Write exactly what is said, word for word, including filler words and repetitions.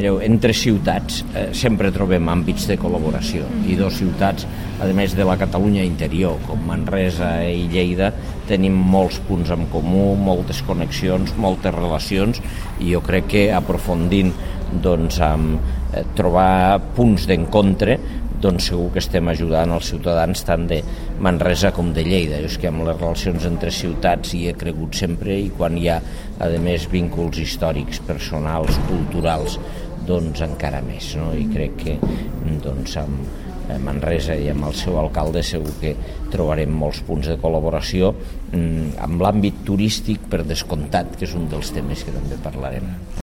Mireu, entre ciutats eh, sempre trobem àmbits de col·laboració i dos ciutats, a més de la Catalunya interior, com Manresa i Lleida, tenim molts punts en comú, moltes connexions, moltes relacions, i jo crec que aprofundint doncs, amb eh, trobar punts d'encontre, doncs segur que estem ajudant els ciutadans tant de Manresa com de Lleida. Jo és que amb les relacions entre ciutats hi he cregut sempre, i quan hi ha, a més, vínculs històrics, personals, culturals, doncs encara més, no? I crec que doncs, amb Manresa i amb el seu alcalde segur que trobarem molts punts de col·laboració, amb l'àmbit turístic, per descomptat, que és un dels temes que també parlarem.